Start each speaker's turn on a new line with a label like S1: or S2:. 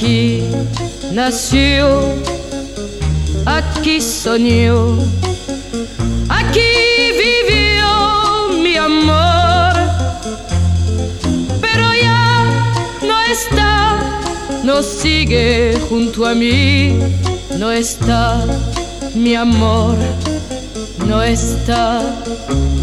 S1: Aquí nació, aquí soñó, aquí vivió mi amor, pero ya no está, no sigue junto a mí, no está mi amor, no está.